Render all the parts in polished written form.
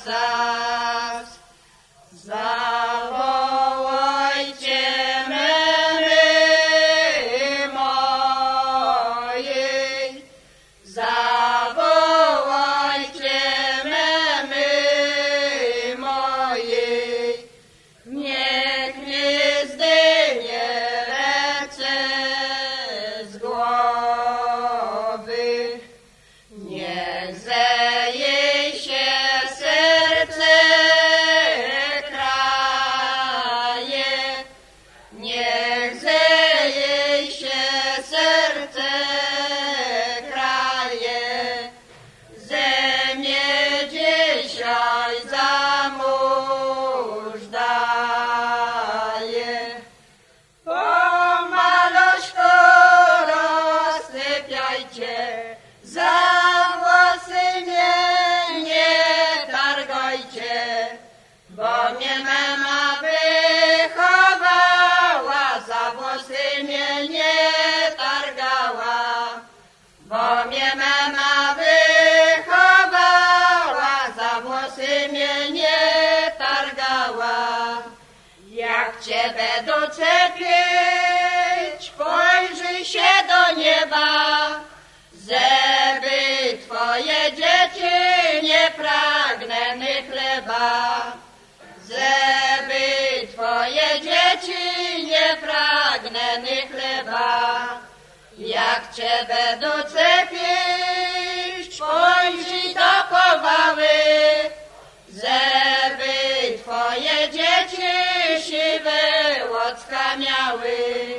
czas. Zawołajcie memy mojej, zawołajcie memy mojej, niech mi zdejmie ręce z głowy, niech ze jej się serce kraje, niech ze jej się serce kraje, ze mnie dzisiaj za mąż daje. Pomalośko rozsypiajcie, za włosy mnie nie targajcie, bo mnie mama wychowała, za włosy mnie nie targała, bo mnie mama wychowała, za włosy mnie nie targała. Jak cię będą czepić, spojrzyj się do nieba, żeby twoje dzieci nie pragnęły chleba, żeby twoje dzieci nie pragnęły chleba. Jak cię będą czepić, spojrzyj do powały, żeby twoje dzieci siwe łocka miały,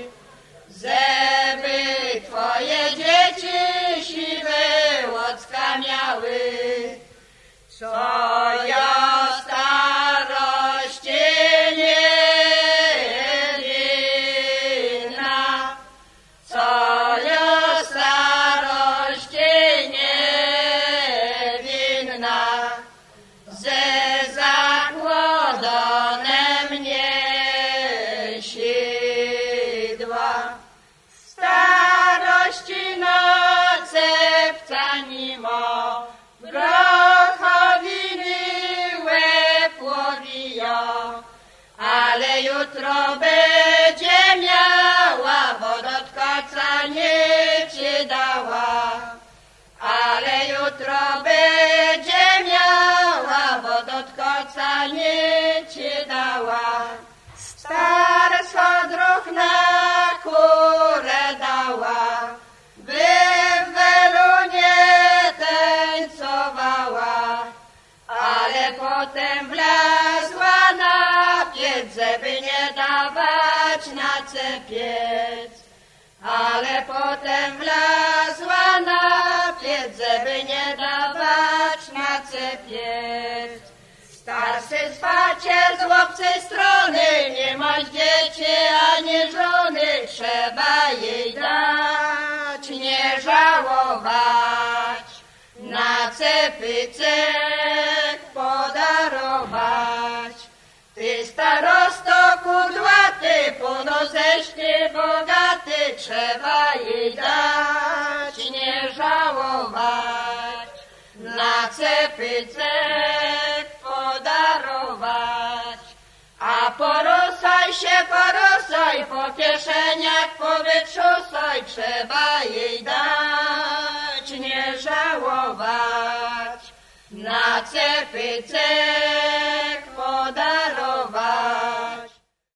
żeby twoje dzieci siwe łocka miały. Co ja starości nie winna, co ja starości nie winna, ze zakłodonem niesidła. Starości noce wcanimo, grochowiny łeb łowijo, ale jutro będzie miała, bo do tkaca nie ci dała. Ale jutro będzie miała, bo do tkaca nie ci dała. Starstwo druh na kurę dała, by w welunie tańcowała, ale potem wlazła na piec, żeby nie dawać na cepiec. Ale potem wlazła na piec, żeby nie dawać na cepiec. Starszy spacie z łobcej strony, nie masz dzieci ani żony, trzeba jej dać, nie żałować, na cepycek podarować. Ty starosto kudłaty, ponoześny bogaty, trzeba jej dać, nie żałować, na cepycek podarować. A porosaj się, porosaj, po kieszeniach powytrzusaj, trzeba jej dać, nie żałować, na cepycek